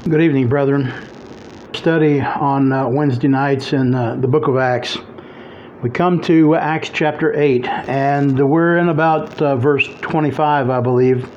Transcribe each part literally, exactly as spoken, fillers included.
Good evening, brethren. Study on uh, Wednesday nights in uh, the book of Acts. We come to Acts chapter eight, and we're in about uh, verse twenty-five, I believe.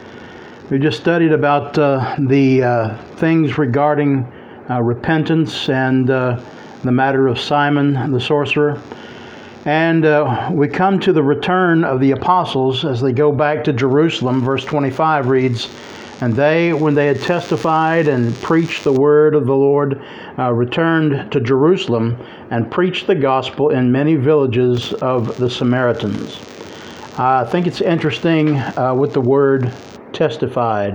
We just studied about uh, the uh, things regarding uh, repentance and uh, the matter of Simon the sorcerer. And uh, we come to the return of the apostles as they go back to Jerusalem. Verse twenty-five reads, "And they, when they had testified and preached the word of the Lord, uh, returned to Jerusalem and preached the gospel in many villages of the Samaritans." Uh, I think it's interesting uh, with the word testified.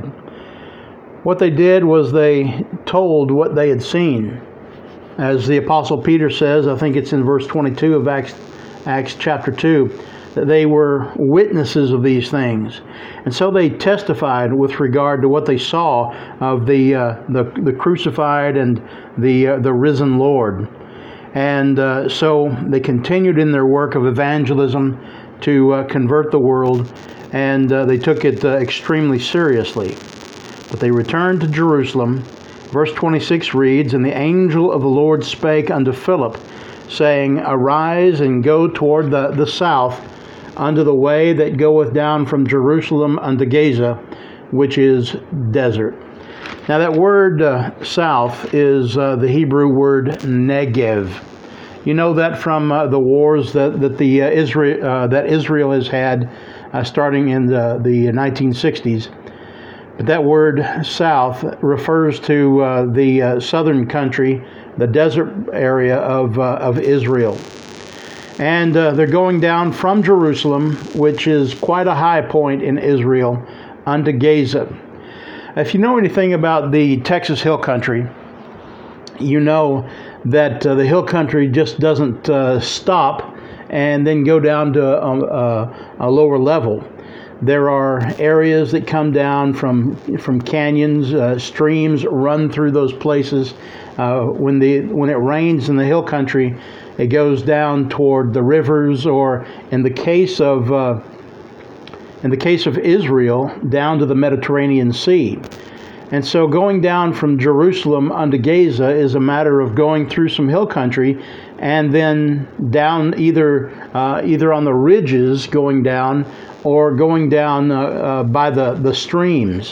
What they did was they told what they had seen. As the Apostle Peter says, I think it's in verse twenty-two of Acts, Acts chapter two, that they were witnesses of these things. And so they testified with regard to what they saw of the uh, the, the crucified and the uh, the risen Lord. And uh, so they continued in their work of evangelism to uh, convert the world, and uh, they took it uh, extremely seriously. But they returned to Jerusalem. Verse twenty-six reads, "And the angel of the Lord spake unto Philip, saying, Arise and go toward the, the south, unto the way that goeth down from Jerusalem unto Gaza, which is desert." Now that word uh, south is uh, the Hebrew word Negev. You know that from uh, the wars that that the uh, Israel uh, that Israel has had uh, starting in the, the nineteen sixties. But that word south refers to uh, the uh, southern country, the desert area of uh, of Israel. And uh, they're going down from Jerusalem, which is quite a high point in Israel, unto Gaza. If you know anything about the Texas Hill Country, you know that uh, the Hill Country just doesn't uh, stop and then go down to a, a, a lower level. There are areas that come down from from canyons, uh, streams run through those places. Uh, when the when it rains in the Hill Country, it goes down toward the rivers, or in the case of uh, in the case of Israel, down to the Mediterranean Sea. And so going down from Jerusalem unto Gaza is a matter of going through some hill country, and then down either uh, either on the ridges going down, or going down uh, uh, by the, the streams.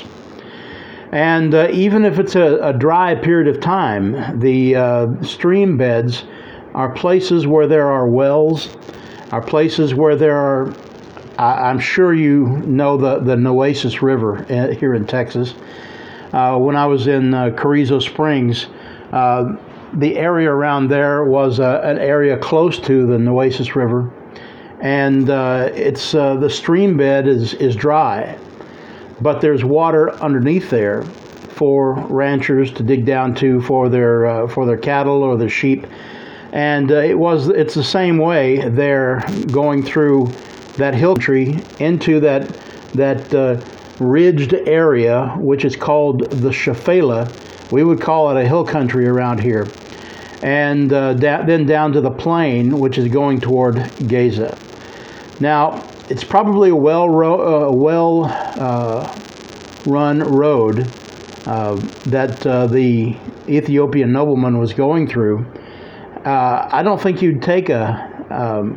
And uh, even if it's a, a dry period of time, the uh, stream beds are places where there are wells, are places where there are, I, I'm sure you know the, the Nueces River here in Texas. Uh, when I was in uh, Carrizo Springs, uh, the area around there was uh, an area close to the Nueces River, and uh, it's uh, the stream bed is, is dry, but there's water underneath there for ranchers to dig down to for their uh, for their cattle or their sheep. And uh, it was it's the same way there, going through that hill tree into that that uh, ridged area, which is called the Shephelah. We would call it a hill country around here. And uh, da- then down to the plain, which is going toward Gaza. Now, it's probably a well ro- uh, well uh, run road uh, that uh, the Ethiopian nobleman was going through. Uh, I don't think you'd take a um,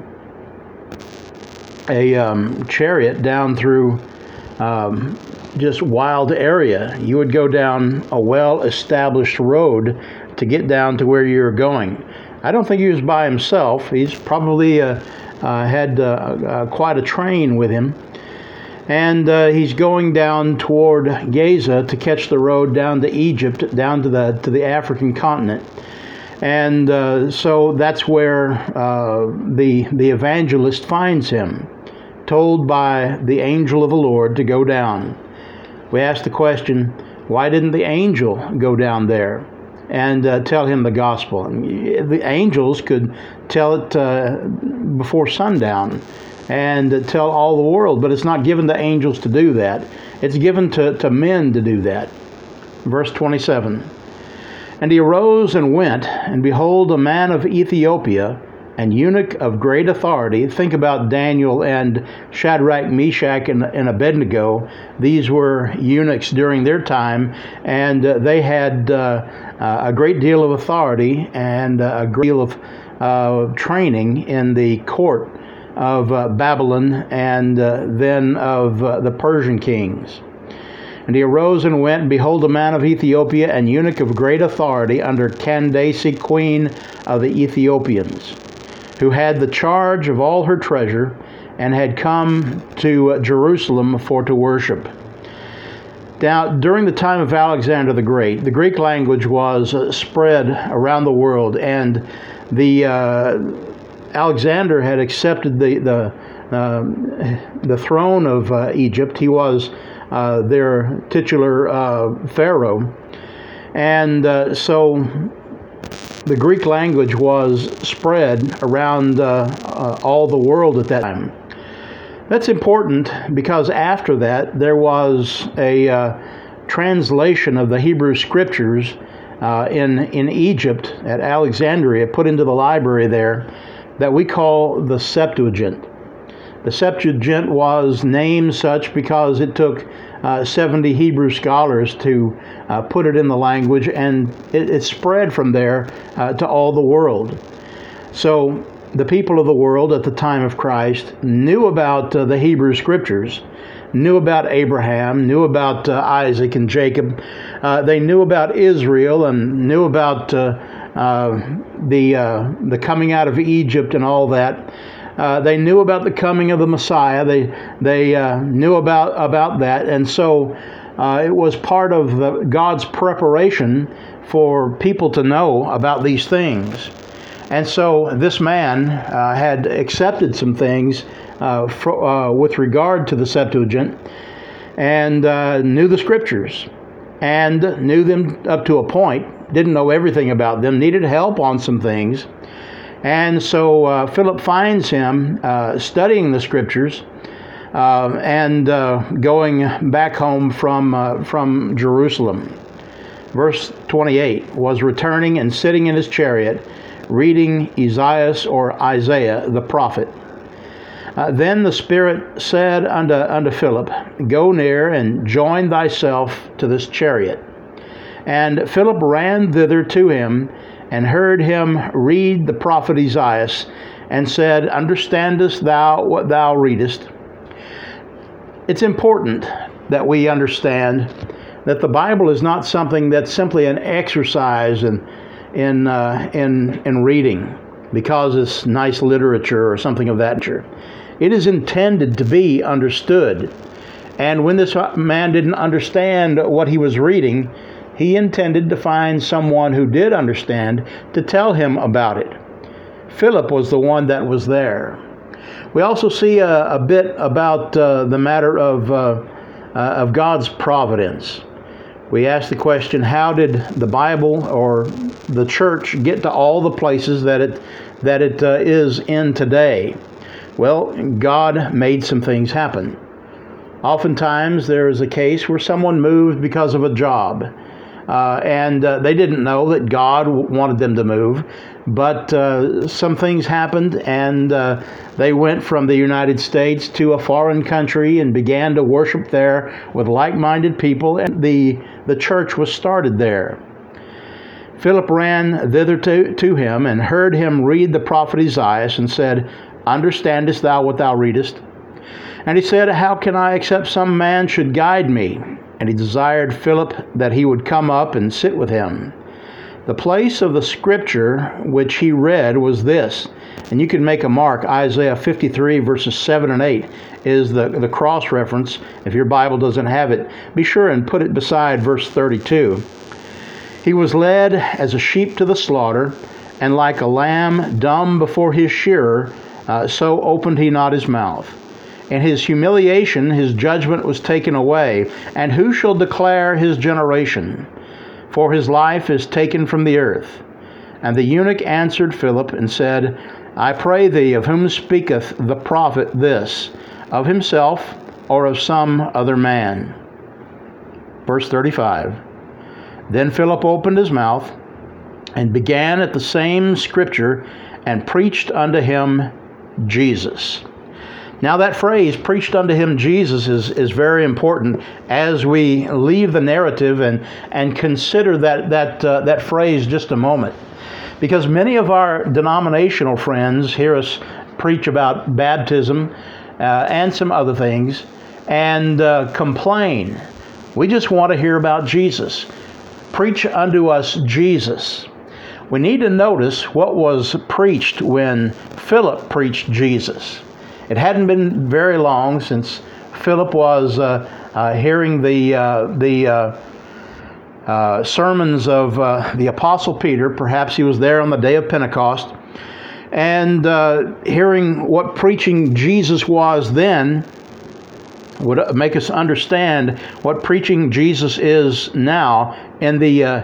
a um, chariot down through um, just wild area. You would go down a well-established road to get down to where you're going. I don't think he was by himself. He's probably uh, uh, had uh, uh, quite a train with him. And uh, he's going down toward Gaza to catch the road down to Egypt, down to the to the African continent. And uh, so that's where uh, the the evangelist finds him, told by the angel of the Lord to go down. We ask the question, why didn't the angel go down there and uh, tell him the gospel? The angels could tell it uh, before sundown and tell all the world, but it's not given to angels to do that. It's given to, to men to do that. Verse twenty-seven, "And he arose and went, and behold, a man of Ethiopia, and eunuch of great authority. Think about Daniel and Shadrach, Meshach, and, and Abednego. These were eunuchs during their time, and uh, they had uh, uh, a great deal of authority and uh, a great deal of uh, training in the court of uh, Babylon and uh, then of uh, the Persian kings. And he arose and went, and behold, a man of Ethiopia, an eunuch of great authority under Candace, queen of the Ethiopians, who had the charge of all her treasure, and had come to uh, Jerusalem for to worship. Now, during the time of Alexander the Great, the Greek language was uh, spread around the world, and the uh, Alexander had accepted the the uh, the throne of uh, Egypt. He was uh, their titular uh, pharaoh, and uh, so the Greek language was spread around uh, uh, all the world at that time. That's important because after that there was a uh, translation of the Hebrew Scriptures uh, in in Egypt at Alexandria, put into the library there, that we call the Septuagint. The Septuagint was named such because it took uh, seventy Hebrew scholars to uh, put it in the language, and it, it spread from there uh, to all the world. So the people of the world at the time of Christ knew about uh, the Hebrew Scriptures, knew about Abraham, knew about uh, Isaac and Jacob. Uh, they knew about Israel and knew about uh, uh, the uh, the coming out of Egypt and all that. Uh, they knew about the coming of the Messiah. They they uh, knew about about that, and so uh, it was part of the, God's preparation for people to know about these things. And so this man uh, had accepted some things uh, for, uh, with regard to the Septuagint, and uh, knew the Scriptures, and knew them up to a point. Didn't know everything about them. Needed help on some things. And so uh, Philip finds him uh, studying the Scriptures uh, and uh, going back home from uh, from Jerusalem. Verse twenty-eight, was returning and sitting in his chariot, reading Esaias or Isaiah the prophet. Uh, then the Spirit said unto, unto Philip, Go near and join thyself to this chariot. And Philip ran thither to him, and heard him read the prophet Esaias, and said, Understandest thou what thou readest? It's important that we understand that the Bible is not something that's simply an exercise in in uh, in in reading because it's nice literature or something of that nature. It is intended to be understood. And when this man didn't understand what he was reading, he intended to find someone who did understand to tell him about it. Philip was the one that was there. We also see a, a bit about uh, the matter of uh, uh, of God's providence. We ask the question, how did the Bible or the church get to all the places that it that it uh, is in today? Well, God made some things happen. Oftentimes there is a case where someone moved because of a job. Uh, and uh, they didn't know that God wanted them to move, but uh, some things happened, and uh, they went from the United States to a foreign country and began to worship there with like-minded people, and the, the church was started there. Philip ran thither to, to him and heard him read the prophet Esaias and said, Understandest thou what thou readest? And he said, How can I, except some man should guide me? And he desired Philip that he would come up and sit with him. The place of the Scripture which he read was this, and you can make a mark. Isaiah fifty-three verses seven and eight is the, the cross-reference. If your Bible doesn't have it, be sure and put it beside verse thirty-two. He was led as a sheep to the slaughter, and like a lamb dumb before his shearer, uh, so opened he not his mouth. In his humiliation, his judgment was taken away. And who shall declare his generation? For his life is taken from the earth. And the eunuch answered Philip and said, I pray thee, of whom speaketh the prophet this, of himself or of some other man? Verse thirty-five. Then Philip opened his mouth and began at the same Scripture, and preached unto him Jesus. Now that phrase, preached unto him Jesus, is, is very important as we leave the narrative and, and consider that, that, uh, that phrase just a moment. Because many of our denominational friends hear us preach about baptism uh, and some other things and uh, complain. We just want to hear about Jesus. Preach unto us Jesus. We need to notice what was preached when Philip preached Jesus. It hadn't been very long since Philip was uh, uh, hearing the uh, the uh, uh, sermons of uh, the Apostle Peter. Perhaps he was there on the day of Pentecost, and uh, hearing what preaching Jesus was then would make us understand what preaching Jesus is now in the uh,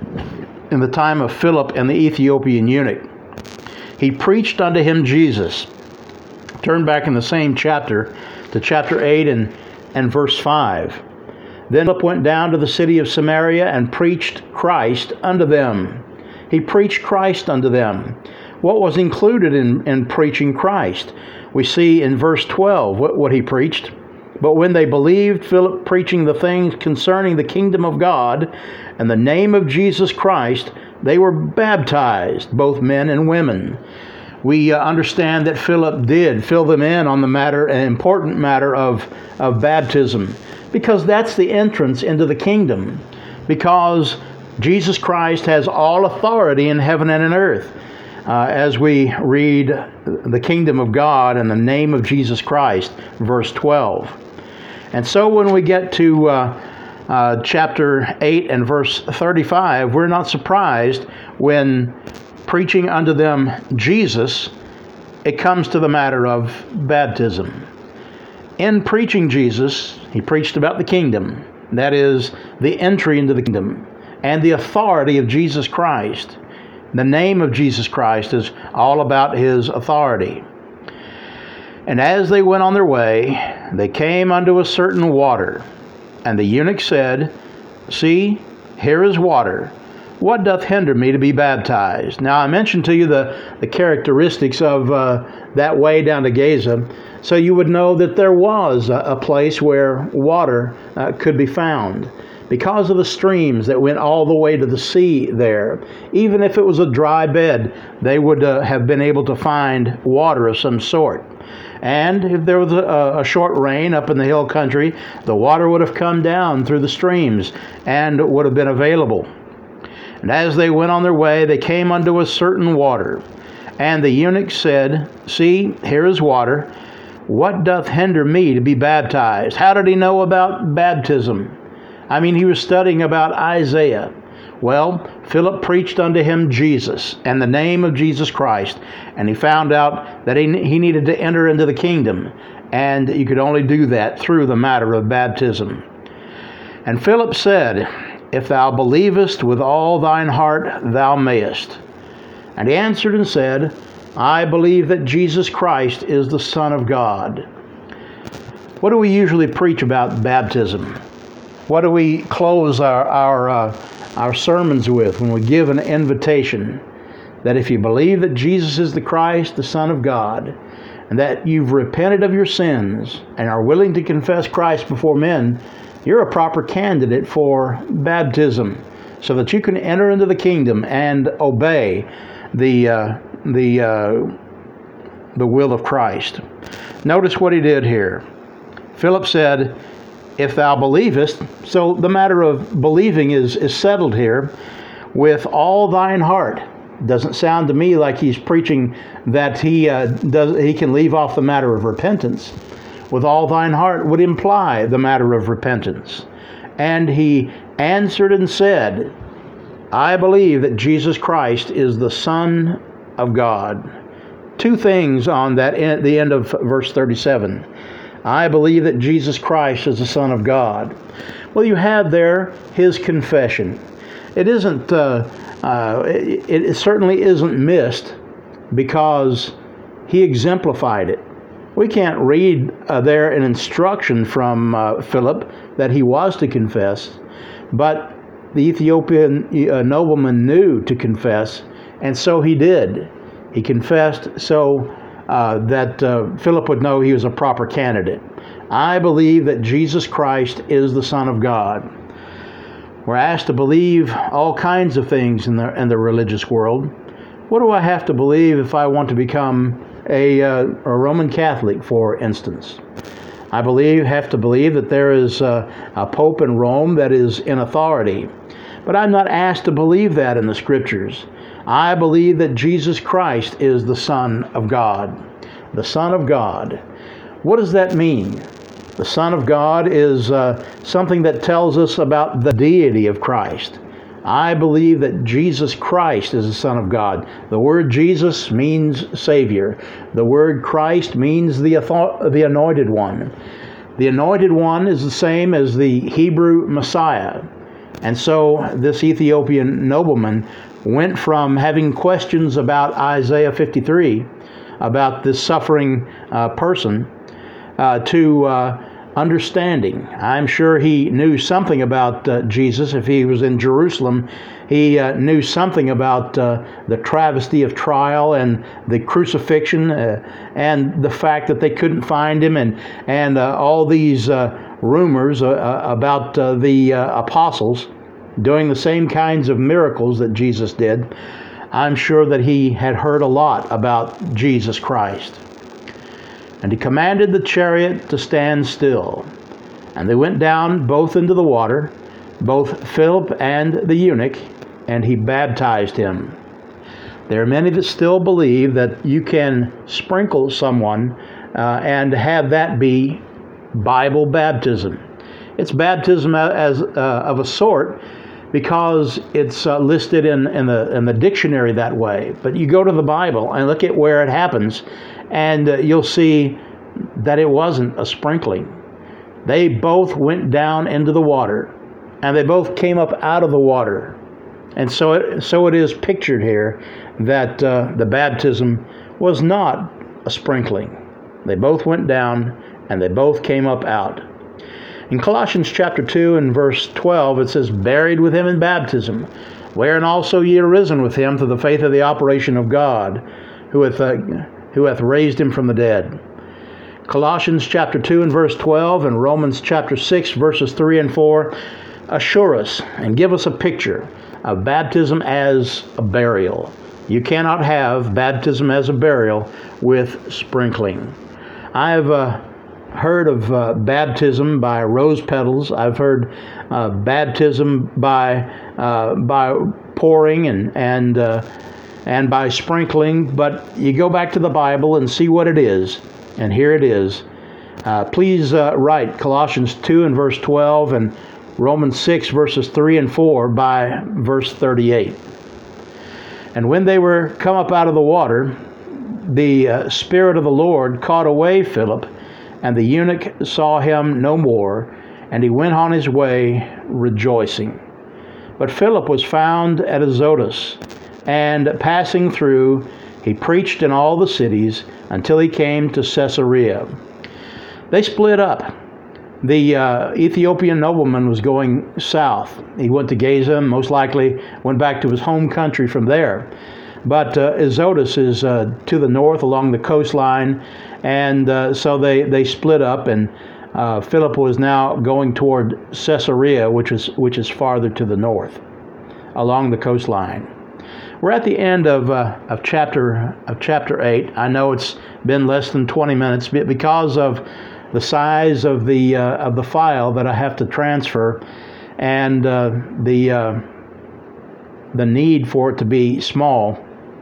in the time of Philip and the Ethiopian eunuch. He preached unto him Jesus. Turn back in the same chapter to chapter eight and, and verse five. Then Philip went down to the city of Samaria and preached Christ unto them. He preached Christ unto them. What was included in, in preaching Christ? We see in verse twelve what, what he preached. But when they believed Philip preaching the things concerning the kingdom of God and the name of Jesus Christ, they were baptized, both men and women. We uh, understand that Philip did fill them in on the matter, an important matter of, of baptism, because that's the entrance into the kingdom, because Jesus Christ has all authority in heaven and in earth. Uh, as we read the kingdom of God and the name of Jesus Christ, verse twelve. And so when we get to uh, uh, chapter eight and verse thirty-five, we're not surprised when preaching unto them Jesus, it comes to the matter of baptism. In preaching Jesus, he preached about the kingdom, that is, the entry into the kingdom, and the authority of Jesus Christ. The name of Jesus Christ is all about his authority. And as they went on their way, they came unto a certain water. And the eunuch said, See, here is water. What doth hinder me to be baptized? Now I mentioned to you the, the characteristics of uh, that way down to Gaza, so you would know that there was a, a place where water uh, could be found. Because of the streams that went all the way to the sea there, even if it was a dry bed, they would uh, have been able to find water of some sort. And if there was a, a short rain up in the hill country, the water would have come down through the streams and would have been available. And as they went on their way, they came unto a certain water. And the eunuch said, See, here is water. What doth hinder me to be baptized? How did he know about baptism? I mean, he was studying about Isaiah. Well, Philip preached unto him Jesus and the name of Jesus Christ, and he found out that he, he needed to enter into the kingdom, and you could only do that through the matter of baptism. And Philip said, If thou believest with all thine heart, thou mayest. And he answered and said, I believe that Jesus Christ is the Son of God. What do we usually preach about baptism? What do we close our our, uh, our sermons with when we give an invitation? That if you believe that Jesus is the Christ, the Son of God, and that you've repented of your sins and are willing to confess Christ before men, you're a proper candidate for baptism so that you can enter into the kingdom and obey the uh, the uh, the will of Christ. Notice what he did here. Philip said, If thou believest, so the matter of believing is, is settled here, with all thine heart. Doesn't sound to me like he's preaching that he uh, does he can leave off the matter of repentance. With all thine heart would imply the matter of repentance. And he answered and said, I believe that Jesus Christ is the Son of God. Two things on that at the end of verse thirty-seven. I believe that Jesus Christ is the Son of God. Well, you have there his confession. It isn't, uh, uh, it, it certainly isn't missed because he exemplified it. We can't read uh, there an instruction from uh, Philip that he was to confess, but the Ethiopian uh, nobleman knew to confess, and so he did. He confessed so uh, that uh, Philip would know he was a proper candidate. I believe that Jesus Christ is the Son of God. We're asked to believe all kinds of things in the, in the religious world. What do I have to believe if I want to become a, uh, a Roman Catholic, for instance? I believe have to believe that there is a, a Pope in Rome that is in authority. But I'm not asked to believe that in the Scriptures. I believe that Jesus Christ is the Son of God. The Son of God. What does that mean? The Son of God is uh, something that tells us about the deity of Christ. I believe that Jesus Christ is the Son of God. The word Jesus means Savior. The word Christ means the, the Anointed One. The Anointed One is the same as the Hebrew Messiah. And so this Ethiopian nobleman went from having questions about Isaiah fifty-three, about this suffering uh, person, uh, to uh, understanding. I'm sure he knew something about uh, Jesus. If he was in Jerusalem, he uh, knew something about uh, the travesty of trial and the crucifixion uh, and the fact that they couldn't find him, and, and uh, all these uh, rumors uh, about uh, the uh, apostles doing the same kinds of miracles that Jesus did. I'm sure that he had heard a lot about Jesus Christ. And he commanded the chariot to stand still. And they went down both into the water, both Philip and the eunuch, and he baptized him. There are many that still believe that you can sprinkle someone uh, and have that be Bible baptism. It's baptism as uh, of a sort, because it's uh, listed in, in the in the dictionary that way. But you go to the Bible and look at where it happens, and uh, you'll see that it wasn't a sprinkling. They both went down into the water, and they both came up out of the water. And so it, so it is pictured here that uh, the baptism was not a sprinkling. They both went down, and they both came up out. In Colossians chapter two and verse twelve, it says, buried with him in baptism, wherein also ye are risen with him through the faith of the operation of God, who hath, uh, who hath raised him from the dead. Colossians chapter two and verse twelve and Romans chapter six verses three and four assure us and give us a picture of baptism as a burial. You cannot have baptism as a burial with sprinkling. I've uh, heard of uh, baptism by rose petals. I've heard uh, baptism by uh, by pouring and and uh, and by sprinkling. But you go back to the Bible and see what it is, and here it is. Uh, please uh, write Colossians two and verse twelve and Romans six verses three and four by verse thirty-eight. And when they were come up out of the water, the uh, Spirit of the Lord caught away Philip, and the eunuch saw him no more, and he went on his way rejoicing. But Philip was found at Azotus, and passing through, he preached in all the cities until he came to Caesarea. They split up. The uh, Ethiopian nobleman was going south. He went to Gaza, most likely went back to his home country from there. But uh, Azotus is uh, to the north along the coastline, and uh, so they, they split up, and uh, Philip was now going toward Caesarea, which is which is farther to the north, along the coastline. We're at the end of uh, of chapter of chapter eight. I know it's been less than twenty minutes, but because of the size of the uh, of the file that I have to transfer, and uh, the uh, the need for it to be small,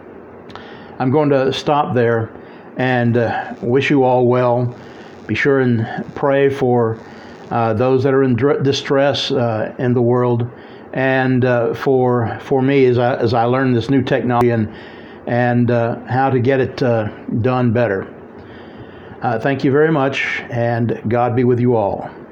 I'm going to stop there and uh, wish you all well. Be sure and pray for uh, those that are in dr- distress uh, in the world, and uh, for for me as I as I learn this new technology and and uh, how to get it uh, done better. Uh, thank you very much, and God be with you all.